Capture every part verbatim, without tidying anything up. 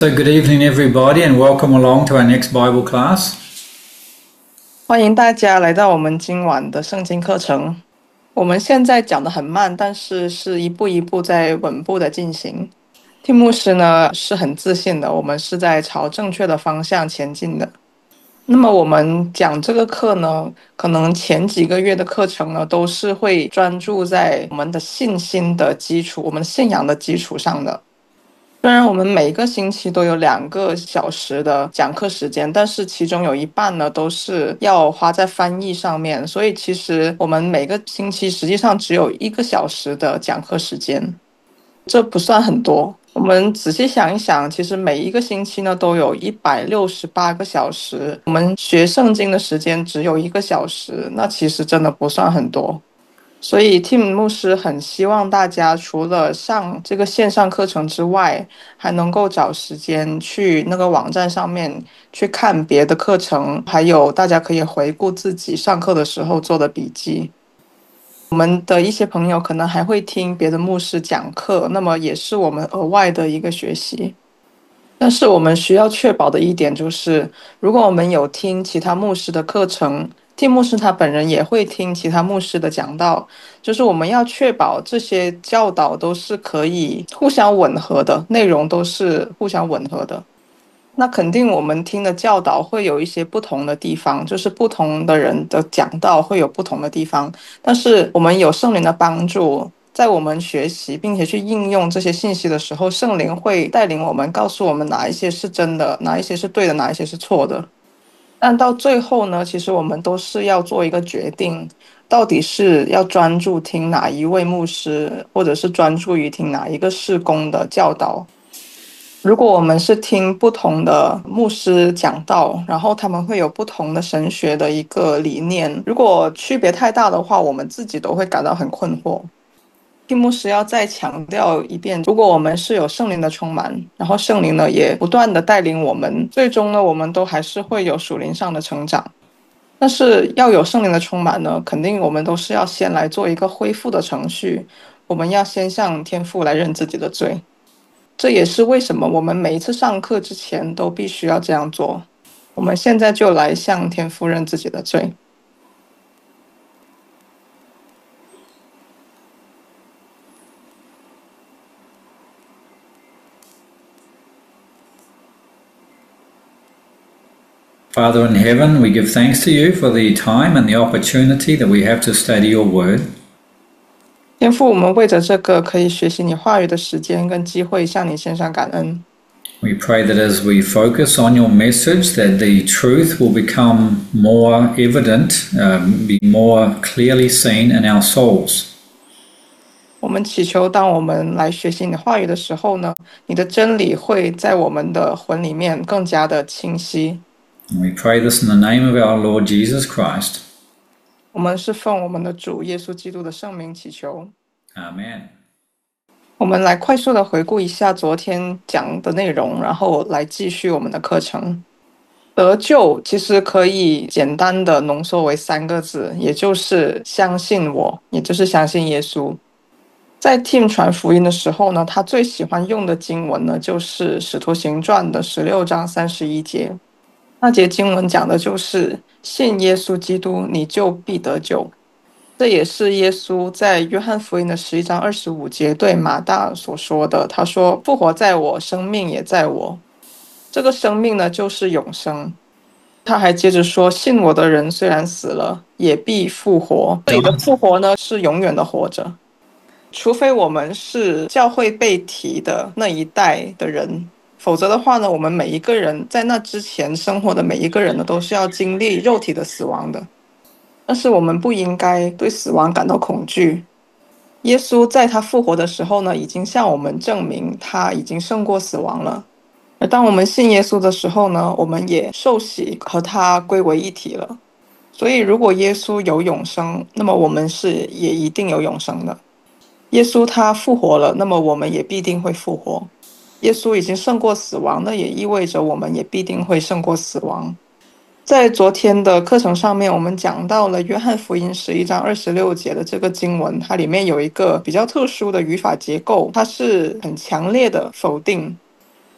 So, good evening, everybody, and welcome along to our next Bible class. 欢迎大家来到我们今晚的圣经课程。我们现在讲的很慢，但是是一步一步在稳步的进行。蒂牧师呢是很自信的，我们是在朝正确的方向前进的。那么我们讲这个课呢，可能前几个月的课程呢，都是会专注在我们的信心的基础、我们信仰的基础上的。虽然我们每个星期都有两个小时的讲课时间，但是其中有一半呢都是要花在翻译上面，所以其实我们每个星期实际上只有一个小时的讲课时间，这不算很多。我们仔细想一想，其实每一个星期呢都有一百六十八个小时，我们学圣经的时间只有一个小时，那其实真的不算很多。所以 Tim 牧师很希望大家除了上这个线上课程之外，还能够找时间去那个网站上面去看别的课程，还有大家可以回顾自己上课的时候做的笔记。我们的一些朋友可能还会听别的牧师讲课，那么也是我们额外的一个学习。但是我们需要确保的一点就是，如果我们有听其他牧师的课程，听牧师他本人也会听其他牧师的讲道，就是我们要确保这些教导都是可以互相吻合的，内容都是互相吻合的。那肯定我们听的教导会有一些不同的地方，就是不同的人的讲道会有不同的地方，但是我们有圣灵的帮助，在我们学习并且去应用这些信息的时候，圣灵会带领我们，告诉我们哪一些是真的，哪一些是对的，哪一些是错的。但到最后呢，其实我们都是要做一个决定，到底是要专注听哪一位牧师，或者是专注于听哪一个事工的教导。如果我们是听不同的牧师讲道，然后他们会有不同的神学的一个理念，如果区别太大的话，我们自己都会感到很困惑。听牧师要再强调一遍，如果我们是有圣灵的充满，然后圣灵呢也不断的带领我们，最终呢我们都还是会有属灵上的成长。但是要有圣灵的充满呢，肯定我们都是要先来做一个恢复的程序，我们要先向天父来认自己的罪。这也是为什么我们每一次上课之前都必须要这样做。我们现在就来向天父认自己的罪。 Father in heaven, we give thanks to you for the time and the opportunity that we have to study your word. 天父，我们为着这个可以学习你话语的时间跟机会，向你献上感恩。 We pray that as we focus on your message, that the truth will become more evident, um, be more clearly seen in our souls. 我们祈求，当我们来学习你的话语的时候呢，你的真理会在我们的魂里面更加的清晰。 And we pray this in the name of our Lord Jesus Christ. 我们是奉我们的主耶稣基督的圣名祈求。 Amen. 我们来快速的回顾一下昨天讲的内容，然后来继续我们的课程。得救其实可以简单的浓缩为三个字，也就是相信我，也就是相信耶稣。在 Tim 传福音的时候呢，他最喜欢用的经文呢，就是《使徒行传》的十六章三十一节。那节经文讲的就是信耶稣基督，你就必得救。这也是耶稣在约翰福音的十一章二十五节对马大所说的。他说：“复活在我，生命也在我。”这个生命呢，就是永生。他还接着说：“信我的人虽然死了，也必复活。”这里的复活呢，是永远的活着。除非我们是教会被提的那一代的人，否则的话呢，我们每一个人在那之前生活的每一个人呢，都是要经历肉体的死亡的。但是我们不应该对死亡感到恐惧。耶稣在他复活的时候呢，已经向我们证明他已经胜过死亡了。而当我们信耶稣的时候呢，我们也受洗和他归为一体了。所以如果耶稣有永生，那么我们是也一定有永生的。耶稣他复活了，那么我们也必定会复活。耶稣已经胜过死亡，那也意味着我们也必定会胜过死亡。在昨天的课程上面，我们讲到了约翰福音十一章二十六节的这个经文，它里面有一个比较特殊的语法结构，它是很强烈的否定。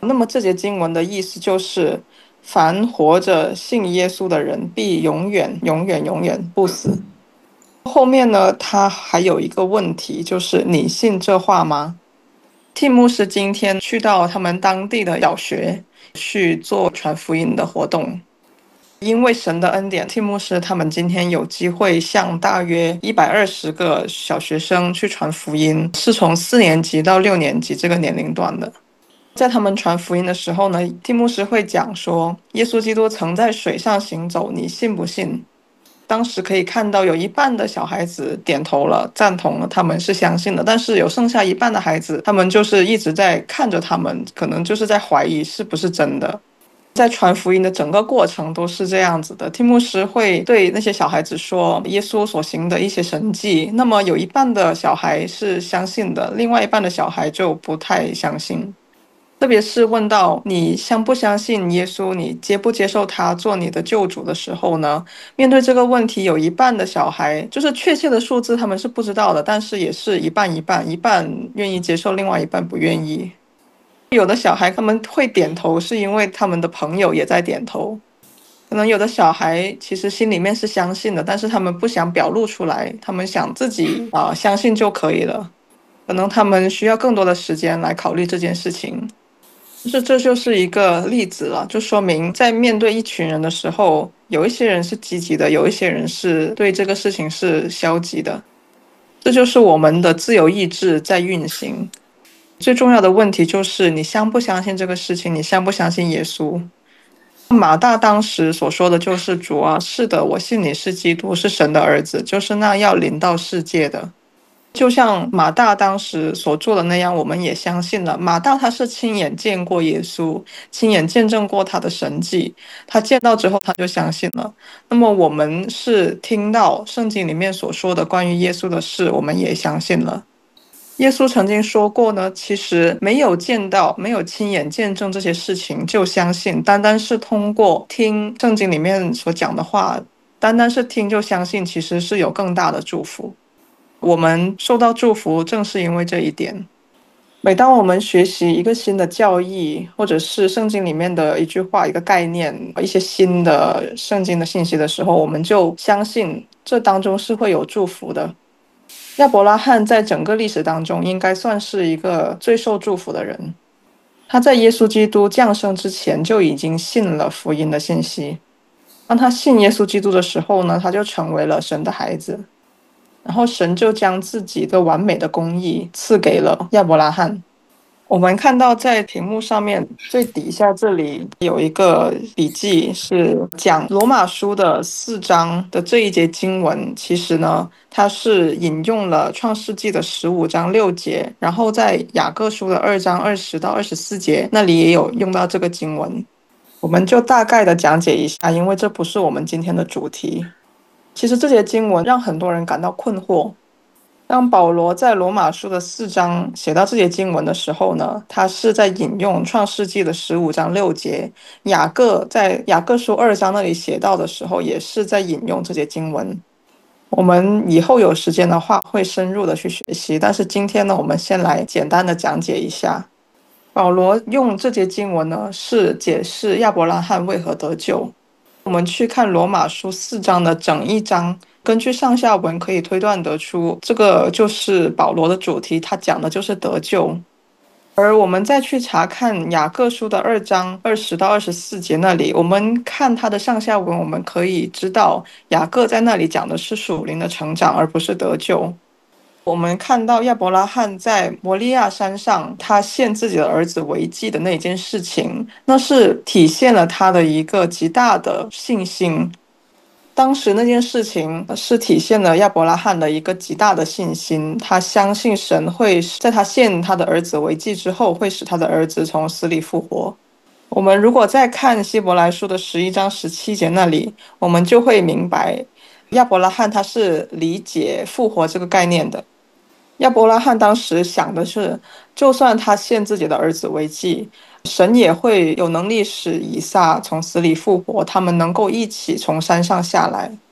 那么这节经文的意思就是，凡活着信耶稣的人，必永远、永远、永远不死。后面呢，他还有一个问题，就是你信这话吗？蒂牧师今天去到他们当地的小学去做传福音的活动。因为神的恩典，蒂牧师他们今天有机会向大约一百二十个小学生去传福音，是从四年级到六年级这个年龄段的。在他们传福音的时候呢，蒂牧师会讲说，耶稣基督曾在水上行走，你信不信？当时可以看到有一半的小孩子点头了，赞同了，他们是相信的，但是有剩下一半的孩子，他们就是一直在看着他们，可能就是在怀疑是不是真的。在传福音的整个过程都是这样子的，蒂牧师会对那些小孩子说耶稣所行的一些神迹，那么有一半的小孩是相信的，另外一半的小孩就不太相信。特别是问到你相不相信耶稣，你接不接受他做你的救主的时候呢，面对这个问题，有一半的小孩就是确切的数字他们是不知道的，但是也是一半一半，一半愿意接受，另外一半不愿意。有的小孩他们会点头，是因为他们的朋友也在点头。可能有的小孩其实心里面是相信的，但是他们不想表露出来，他们想自己啊、呃相信就可以了。可能他们需要更多的时间来考虑这件事情。这这就是一个例子了，就说明在面对一群人的时候，有一些人是积极的，有一些人是对这个事情是消极的。这就是我们的自由意志在运行。最重要的问题就是你相不相信这个事情，你相不相信耶稣？马大当时所说的就是主啊，是的，我信你是基督，是神的儿子，就是那要临到世界的。就像马大当时所做的那样，我们也相信了。马大他是亲眼见过耶稣，亲眼见证过他的神迹，他见到之后他就相信了。那么我们是听到圣经里面所说的关于耶稣的事，我们也相信了。耶稣曾经说过呢，其实没有见到，没有亲眼见证这些事情就相信，单单是通过听圣经里面所讲的话，单单是听就相信，其实是有更大的祝福。我们受到祝福，正是因为这一点。每当我们学习一个新的教义，或者是圣经里面的一句话、一个概念、一些新的圣经的信息的时候，我们就相信这当中是会有祝福的。亚伯拉罕在整个历史当中应该算是一个最受祝福的人。他在耶稣基督降生之前就已经信了福音的信息。当他信耶稣基督的时候呢，他就成为了神的孩子。然后神就将自己的完美的公义赐给了亚伯拉罕。我们看到在屏幕上面最底下这里有一个笔记，是讲罗马书的四章的这一节经文。其实呢，它是引用了创世纪的十五章六节，然后在雅各书的二章二十到二十四节那里也有用到这个经文。我们就大概的讲解一下，因为这不是我们今天的主题。其实这节经文让很多人感到困惑。当保罗在罗马书的四章写到这节经文的时候呢，他是在引用创世纪的十五章六节。雅各在雅各书二章那里写到的时候，也是在引用这节经文。我们以后有时间的话会深入的去学习，但是今天呢，我们先来简单的讲解一下。保罗用这节经文呢，是解释亚伯拉罕为何得救。我们去看罗马书四章的整一章，根据上下文可以推断得出，这个就是保罗的主题，他讲的就是得救。而我们再去查看雅各书的二章二十到二十四节那里，我们看他的上下文，我们可以知道雅各在那里讲的是属灵的成长，而不是得救。我们看到亚伯拉罕在摩利亚山上，他献自己的儿子为祭的那件事情，那是体现了他的一个极大的信心。当时那件事情是体现了亚伯拉罕的一个极大的信心，他相信神会在他献他的儿子为祭之后，会使他的儿子从死里复活。我们如果再看希伯来书的十一章十七节那里，我们就会明白亚伯拉罕他是理解复活这个概念的。亚伯拉罕当时想的是，就算他献自己的儿子为祭，神也会有能力使以撒从死里复活，他们能够一起从山上下来。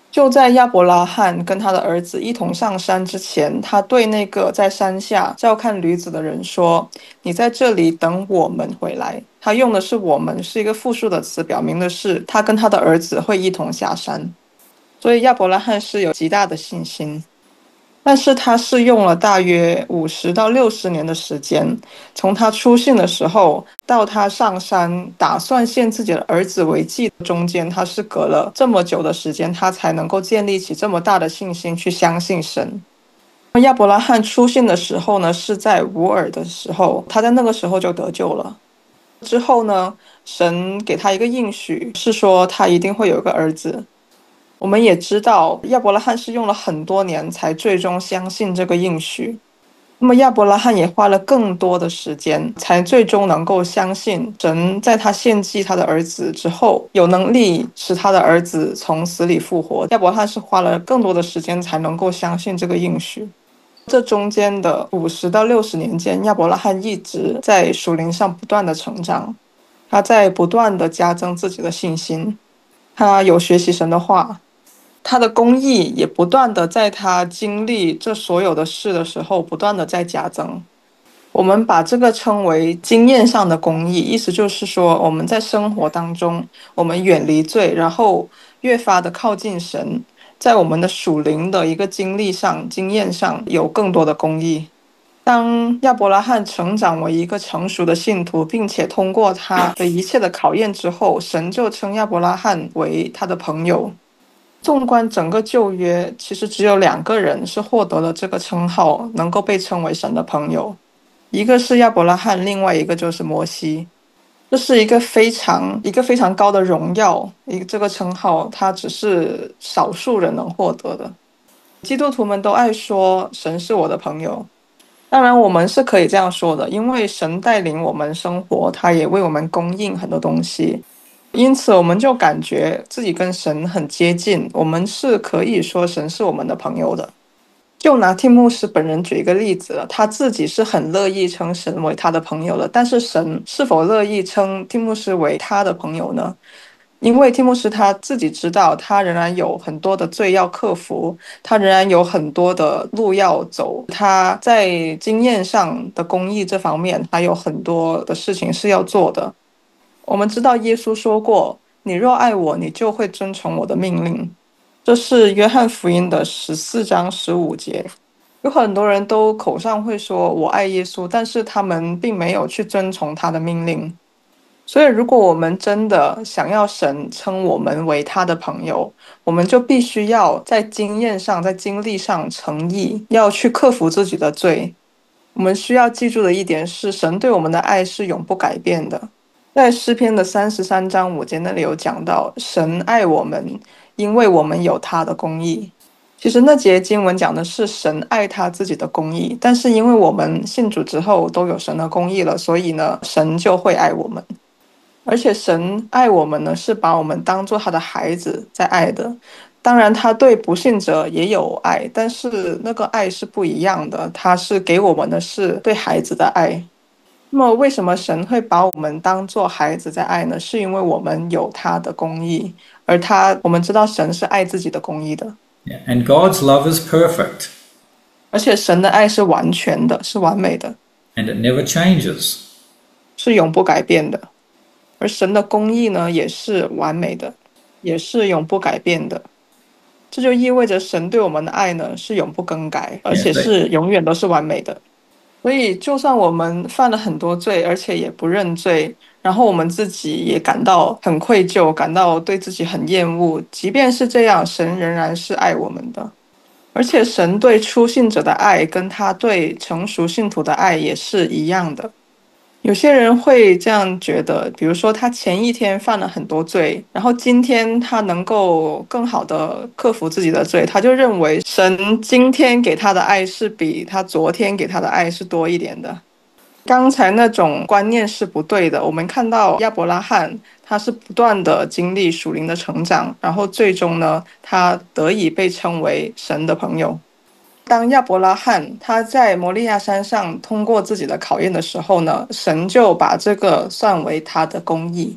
就在亚伯拉罕跟他的儿子一同上山之前，他对那个在山下照看驴子的人说：“你在这里等我们回来。”他用的是"我们"，是一个复数的词，表明的是他跟他的儿子会一同下山。所以亚伯拉罕是有极大的信心。但是他是用了大约五十到六十年的时间，从他出信的时候到他上山打算献自己的儿子为祭，中间他是隔了这么久的时间，他才能够建立起这么大的信心去相信神。亚伯拉罕出信的时候呢，是在乌尔的时候，他在那个时候就得救了。之后呢，神给他一个应许，是说他一定会有一个儿子。我们也知道，亚伯拉罕是用了很多年才最终相信这个应许。那么亚伯拉罕也花了更多的时间，才最终能够相信神在他献祭他的儿子之后，有能力使他的儿子从死里复活。亚伯拉罕是花了更多的时间才能够相信这个应许。这中间的五十到六十年间，亚伯拉罕一直在属灵上不断的成长，他在不断的加增自己的信心，他有学习神的话。他的公义也不断的在他经历这所有的事的时候，不断的在加增。我们把这个称为经验上的公义，意思就是说，我们在生活当中，我们远离罪，然后越发的靠近神，在我们的属灵的一个经历上、经验上有更多的公义。当亚伯拉罕成长为一个成熟的信徒，并且通过他的一切的考验之后，神就称亚伯拉罕为他的朋友。纵观整个旧约，其实只有两个人是获得了这个称号，能够被称为神的朋友，一个是亚伯拉罕，另外一个就是摩西。这是一个非常一个非常高的荣耀，一个这个称号，它只是少数人能获得的。基督徒们都爱说神是我的朋友，当然我们是可以这样说的，因为神带领我们生活，他也为我们供应很多东西。因此我们就感觉自己跟神很接近，我们是可以说神是我们的朋友的。就拿蒂牧师本人举一个例子了，他自己是很乐意称神为他的朋友的，但是神是否乐意称蒂牧师为他的朋友呢？因为蒂牧师他自己知道，他仍然有很多的罪要克服，他仍然有很多的路要走，他在经验上的公义这方面还有很多的事情是要做的。我们知道耶稣说过：“你若爱我，你就会遵从我的命令。”这是约翰福音的十四章十五节。有很多人都口上会说我爱耶稣，但是他们并没有去遵从他的命令。所以，如果我们真的想要神称我们为他的朋友，我们就必须要在经验上、在经历上诚意，要去克服自己的罪。我们需要记住的一点是，神对我们的爱是永不改变的。在诗篇的三十三章五节那里有讲到，神爱我们，因为我们有他的公义。其实那节经文讲的是神爱他自己的公义，但是因为我们信主之后都有神的公义了，所以呢，神就会爱我们。而且神爱我们呢，是把我们当作他的孩子在爱的。当然，他对不信者也有爱，但是那个爱是不一样的，他是给我们的是对孩子的爱。那么，为什么神会把我们当作孩子在爱呢？是因为我们有他的公义，而他，我们知道神是爱自己的公义的。 Yeah. And God's love is perfect. 而且神的爱是完全的，是完美的， And it never changes. 是永不改变的。而神的公义呢，也是完美的，也是永不改变的。这就意味着神对我们的爱呢，是永不更改，而且是永远都是完美的。所以，就算我们犯了很多罪，而且也不认罪，然后我们自己也感到很愧疚，感到对自己很厌恶，即便是这样，神仍然是爱我们的。而且，神对初信者的爱，跟他对成熟信徒的爱也是一样的。有些人会这样觉得，比如说他前一天犯了很多罪，然后今天他能够更好的克服自己的罪，他就认为神今天给他的爱是比他昨天给他的爱是多一点的。刚才那种观念是不对的。我们看到亚伯拉罕，他是不断的经历属灵的成长，然后最终呢，他得以被称为神的朋友。当亚伯拉罕他在摩利亚山上通过自己的考验的时候呢，神就把这个算为他的公义。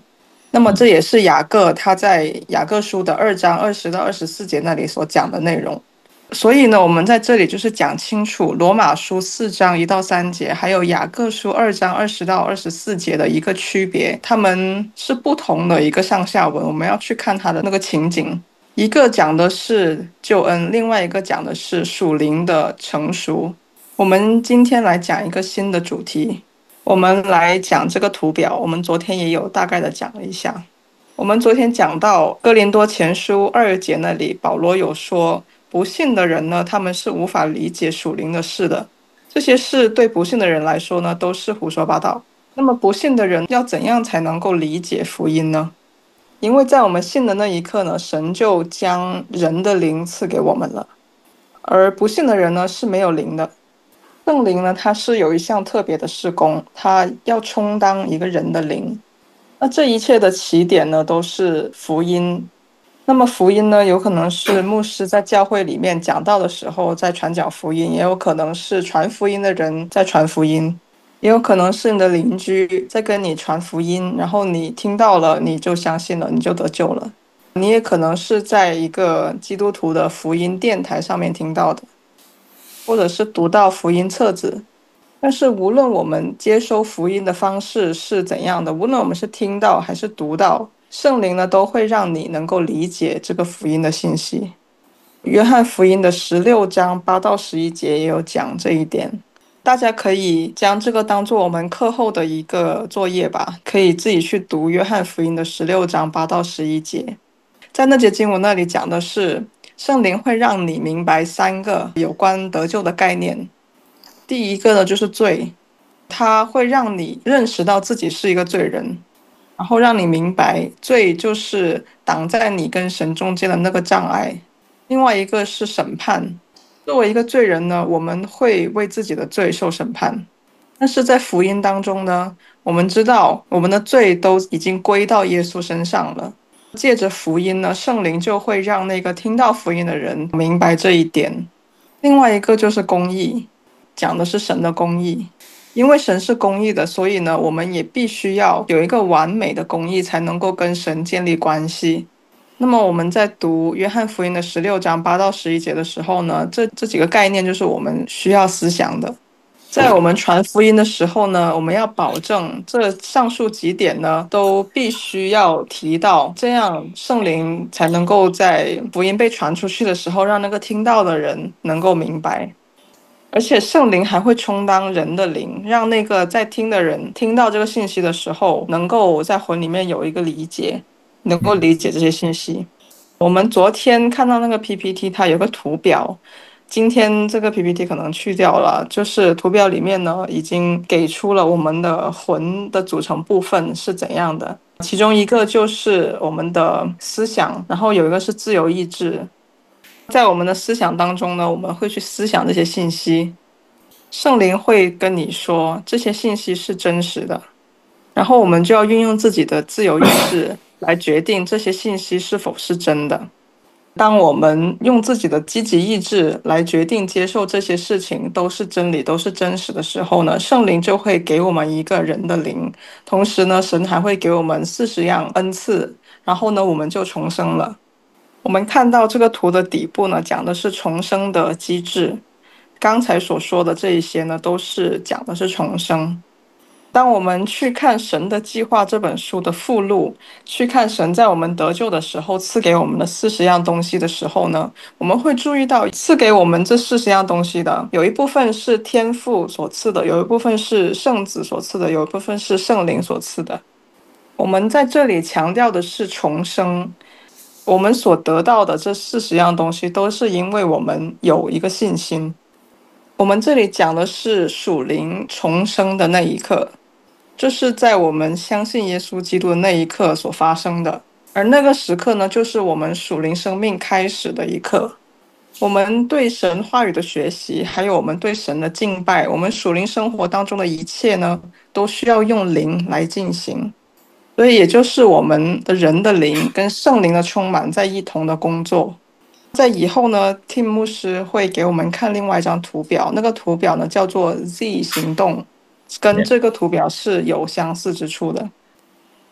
那么这也是雅各他在雅各书的二章二十到二十四节那里所讲的内容。所以呢，我们在这里就是讲清楚罗马书四章一到三节，还有雅各书二章二十到二十四节的一个区别，他们是不同的一个上下文，我们要去看它的那个情景。一个讲的是救恩，另外一个讲的是属灵的成熟。我们今天来讲一个新的主题，我们来讲这个图表。我们昨天也有大概的讲了一下。我们昨天讲到哥林多前书二节那里，保罗有说，不信的人呢，他们是无法理解属灵的事的，这些事对不信的人来说呢，都是胡说八道。那么不信的人要怎样才能够理解福音呢？因为在我们信的那一刻呢，神就将人的灵赐给我们了，而不信的人呢是没有灵的。圣灵呢，它是有一项特别的事工，它要充当一个人的灵。那这一切的起点呢，都是福音。那么福音呢，有可能是牧师在教会里面讲道的时候在传讲福音，也有可能是传福音的人在传福音，也有可能是你的邻居在跟你传福音，然后你听到了，你就相信了，你就得救了。你也可能是在一个基督徒的福音电台上面听到的，或者是读到福音册子。但是无论我们接收福音的方式是怎样的，无论我们是听到还是读到，圣灵呢都会让你能够理解这个福音的信息。约翰福音的十六章八到十一节也有讲这一点，大家可以将这个当做我们课后的一个作业吧，可以自己去读约翰福音的十六章八到十一节。在那节经文那里讲的是，圣灵会让你明白三个有关得救的概念。第一个呢就是罪，它会让你认识到自己是一个罪人，然后让你明白罪就是挡在你跟神中间的那个障碍。另外一个是审判，作为一个罪人呢，我们会为自己的罪受审判。但是在福音当中呢，我们知道我们的罪都已经归到耶稣身上了。借着福音呢，圣灵就会让那个听到福音的人明白这一点。另外一个就是公义，讲的是神的公义。因为神是公义的，所以呢，我们也必须要有一个完美的公义，才能够跟神建立关系。那么我们在读约翰福音的十六章八到十一节的时候呢，这这几个概念就是我们需要思想的。在我们传福音的时候呢，我们要保证这上述几点呢都必须要提到，这样圣灵才能够在福音被传出去的时候，让那个听到的人能够明白。而且圣灵还会充当人的灵，让那个在听的人听到这个信息的时候，能够在魂里面有一个理解，能够理解这些信息。我们昨天看到那个 P P T， 它有个图表，今天这个 P P T 可能去掉了，就是图表里面呢已经给出了我们的魂的组成部分是怎样的，其中一个就是我们的思想，然后有一个是自由意志。在我们的思想当中呢，我们会去思想这些信息，圣灵会跟你说这些信息是真实的，然后我们就要运用自己的自由意志来决定这些信息是否是真的。当我们用自己的积极意志来决定接受这些事情都是真理，都是真实的时候呢，圣灵就会给我们一个人的灵，同时呢，神还会给我们四十样恩赐，然后呢，我们就重生了。我们看到这个图的底部呢，讲的是重生的机制。刚才所说的这一些呢，都是讲的是重生。当我们去看《神的计划》这本书的附录，去看神在我们得救的时候赐给我们的四十样东西的时候呢，我们会注意到赐给我们这四十样东西的，有一部分是天父所赐的，有一部分是圣子所赐的，有一部分是圣灵所赐的。我们在这里强调的是重生。我们所得到的这四十样东西，都是因为我们有一个信心。我们这里讲的是属灵重生的那一刻，这是在我们相信耶稣基督的那一刻所发生的。而那个时刻呢，就是我们属灵生命开始的一刻。我们对神话语的学习，还有我们对神的敬拜，我们属灵生活当中的一切呢，都需要用灵来进行。所以也就是我们的人的灵跟圣灵的充满在一同的工作。在以后呢 Tim 牧师会给我们看另外一张图表，那个图表呢叫做 Z 行动，跟这个图表是有相似之处的。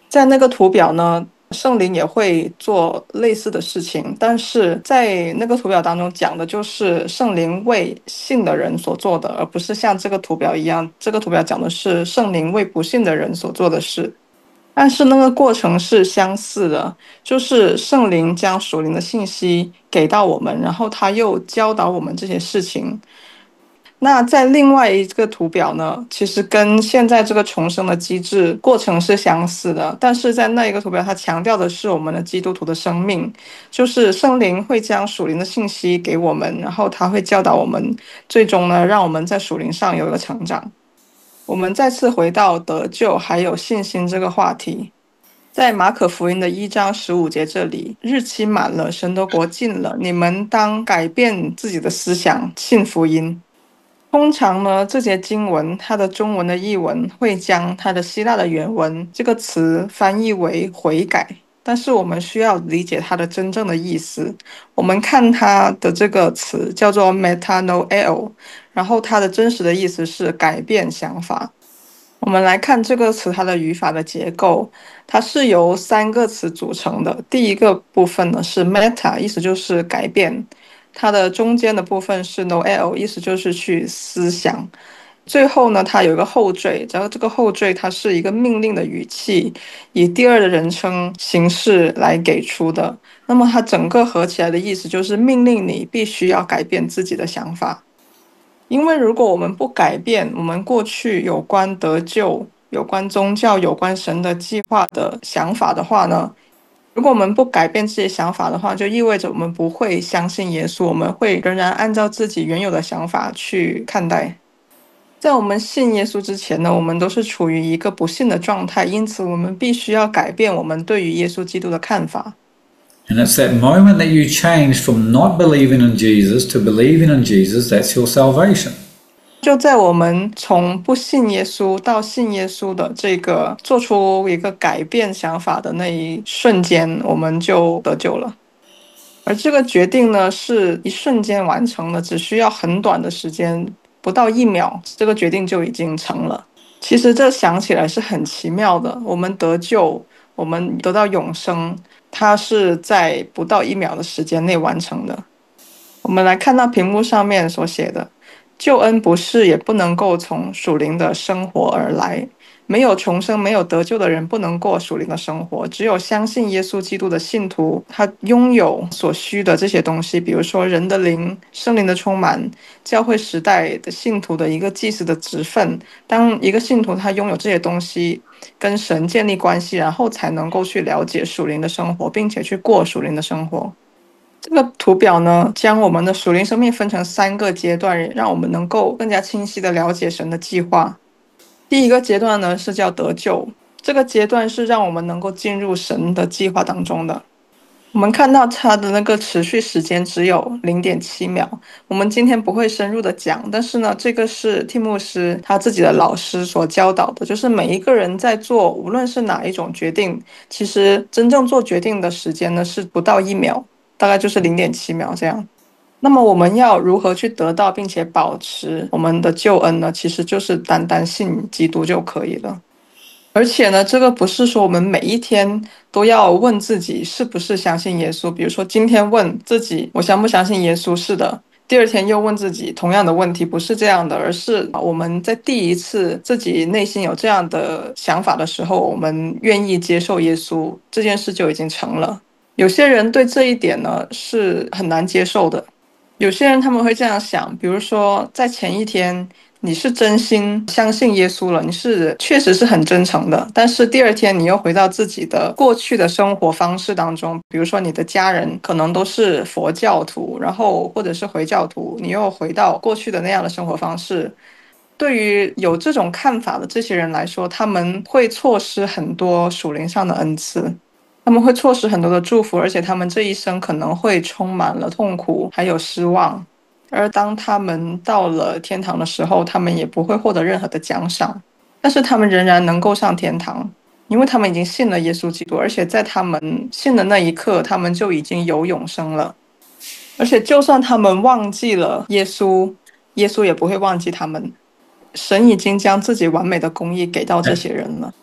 在那个图表呢，圣灵也会做类似的事情，但是在那个图表当中讲的就是圣灵为信的人所做的，而不是像这个图表一样，这个图表讲的是圣灵为不信的人所做的事。但是那个过程是相似的，就是圣灵将属灵的信息给到我们，然后他又教导我们这些事情。那在另外一个图表呢，其实跟现在这个重生的机制过程是相似的，但是在那一个图表，它强调的是我们的基督徒的生命，就是圣灵会将属灵的信息给我们，然后他会教导我们，最终呢，让我们在属灵上有一个成长。我们再次回到得救还有信心这个话题，在马可福音的一章十五节这里，日期满了，神的国近了，你们当改变自己的思想，信福音。通常呢，这节经文它的中文的译文会将它的希腊的原文这个词翻译为悔改，但是我们需要理解它的真正的意思。我们看它的这个词叫做 metanoeo， 然后它的真实的意思是改变想法。我们来看这个词它的语法的结构，它是由三个词组成的。第一个部分呢是 meta， 意思就是改变。它的中间的部分是 noel， 意思就是去思想。最后呢，它有一个后缀，然后这个后缀它是一个命令的语气，以第二的人称形式来给出的。那么它整个合起来的意思就是命令你必须要改变自己的想法。因为如果我们不改变我们过去有关得救、有关宗教、有关神的计划的想法的话呢，如果我们不改变这些想法的话，就意味着我们不会相信耶稣，我们会仍然按照自己原有的想法去看待。在我们信耶稣之前呢，我们都是处于一个不信的状态，因此我们必须要改变我们对于耶稣基督的看法。 And it's that moment that you change from not believing in Jesus to believing in Jesus, that's your salvation. 就在我们从不信耶稣到信耶稣的这个做出一个改变想法的那一瞬间，我们就得救了。而这个决定呢，是一瞬间完成的，只需要很短的时间，不到一秒，这个决定就已经成了。其实这想起来是很奇妙的，我们得救，我们得到永生，它是在不到一秒的时间内完成的。我们来看到屏幕上面所写的，救恩不是也不能够从属灵的生活而来，没有重生没有得救的人不能过属灵的生活，只有相信耶稣基督的信徒，他拥有所需的这些东西，比如说人的灵、圣灵的充满，教会时代的信徒的一个祭司的职分。当一个信徒他拥有这些东西，跟神建立关系，然后才能够去了解属灵的生活，并且去过属灵的生活。这个图表呢，将我们的属灵生命分成三个阶段，让我们能够更加清晰地了解神的计划。第一个阶段呢，是叫得救，这个阶段是让我们能够进入神的计划当中的。我们看到它的那个持续时间只有 零点七秒，我们今天不会深入的讲，但是呢，这个是蒂牧师他自己的老师所教导的，就是每一个人在做无论是哪一种决定，其实真正做决定的时间呢是不到一秒，大概就是 零点七秒这样。那么我们要如何去得到并且保持我们的救恩呢？其实就是单单信基督就可以了。而且呢，这个不是说我们每一天都要问自己是不是相信耶稣，比如说今天问自己我相不相信耶稣，是的，第二天又问自己同样的问题，不是这样的，而是我们在第一次自己内心有这样的想法的时候，我们愿意接受耶稣，这件事就已经成了。有些人对这一点呢是很难接受的，有些人他们会这样想，比如说在前一天你是真心相信耶稣了，你是确实是很真诚的，但是第二天你又回到自己的过去的生活方式当中，比如说你的家人可能都是佛教徒，然后或者是回教徒，你又回到过去的那样的生活方式。对于有这种看法的这些人来说，他们会错失很多属灵上的恩赐，他们会错失很多的祝福，而且他们这一生可能会充满了痛苦还有失望。而当他们到了天堂的时候，他们也不会获得任何的奖赏，但是他们仍然能够上天堂，因为他们已经信了耶稣基督，而且在他们信的那一刻，他们就已经有永生了。而且就算他们忘记了耶稣，耶稣也不会忘记他们。神已经将自己完美的公义给到这些人了。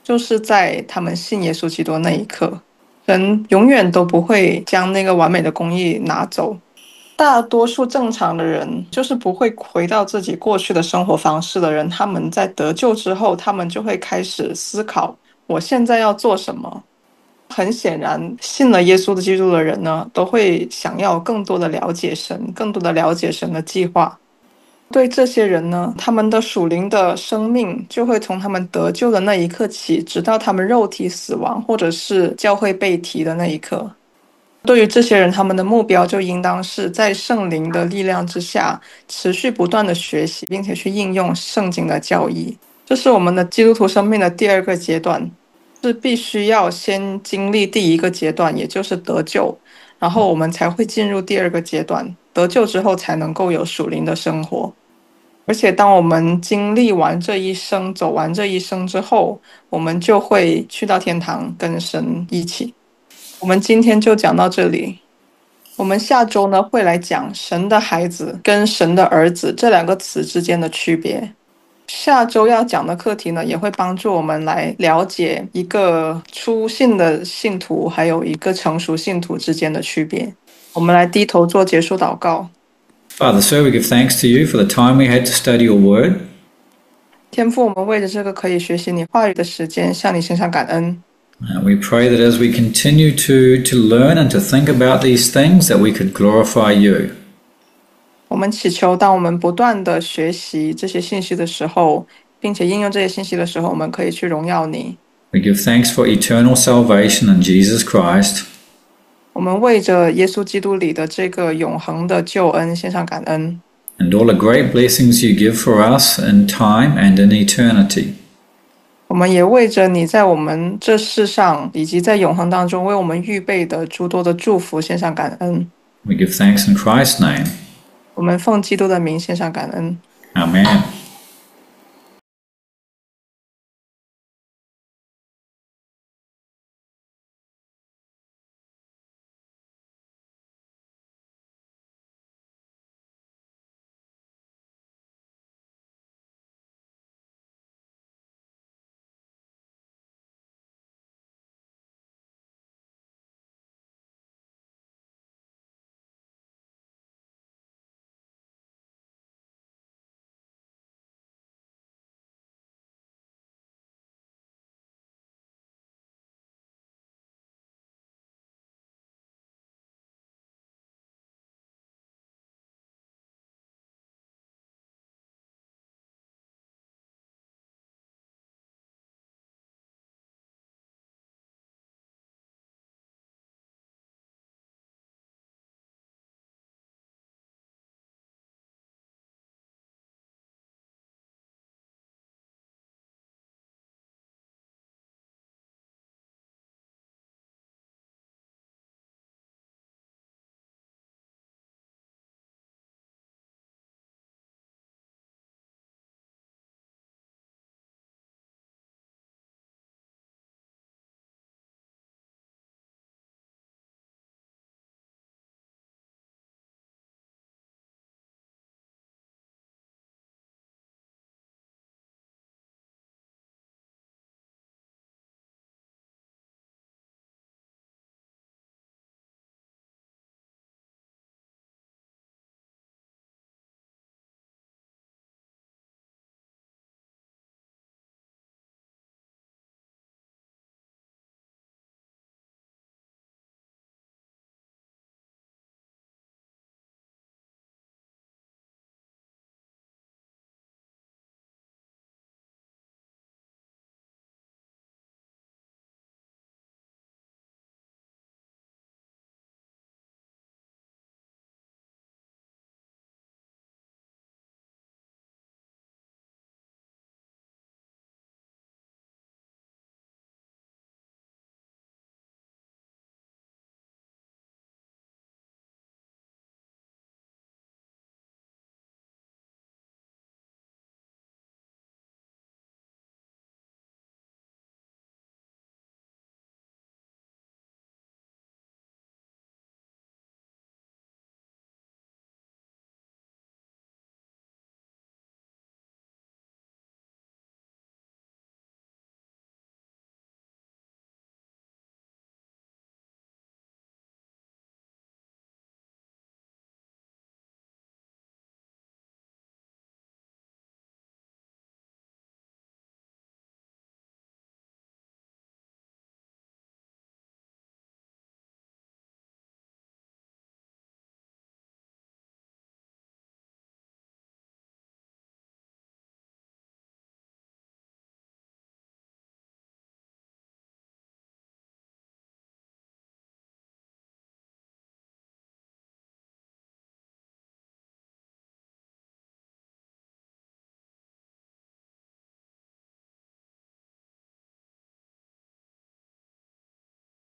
就是在他们信耶稣基督的那一刻，神永远都不会将那个完美的公义拿走。大多数正常的人，就是不会回到自己过去的生活方式的人，他们在得救之后，他们就会开始思考，我现在要做什么。很显然，信了耶稣的基督的人呢，都会想要更多的了解神，更多的了解神的计划。对这些人呢，他们的属灵的生命就会从他们得救的那一刻起，直到他们肉体死亡，或者是教会被提的那一刻。对于这些人，他们的目标就应当是在圣灵的力量之下，持续不断的学习，并且去应用圣经的教义。这是我们的基督徒生命的第二个阶段，是必须要先经历第一个阶段，也就是得救，然后我们才会进入第二个阶段。得救之后，才能够有属灵的生活。而且，当我们经历完这一生，走完这一生之后，我们就会去到天堂，跟神一起。我们今天就讲到这里，我们下周呢会来讲神的孩子跟神的儿子这两个词之间的区别。下周要讲的课题呢，也会帮助我们来了解一个初信的信徒还有一个成熟信徒之间的区别。我们来低头做结束祷告。 Father, sir, we give thanks to you for the time we had to study your word. 天父，我们为着这个可以学习你话语的时间，向你献上感恩。 And we pray that as we continue to, to learn and to think about these things, that we could glorify you. 我们祈求，当我们不断的学习这些信息的时候，并且应用这些信息的时候，我们可以去荣耀你。 We give thanks for eternal salvation in Jesus Christ. 我们为着耶稣基督里的这个永恒的救恩献上感恩。 And all the great blessings you give for us in time and in eternity. 我们也为着你在我们这世上以及在永恒当中为我们预备的诸多的祝福献上感恩。 We give thanks in Christ's name. 我们奉基督的名献上感恩。 Amen.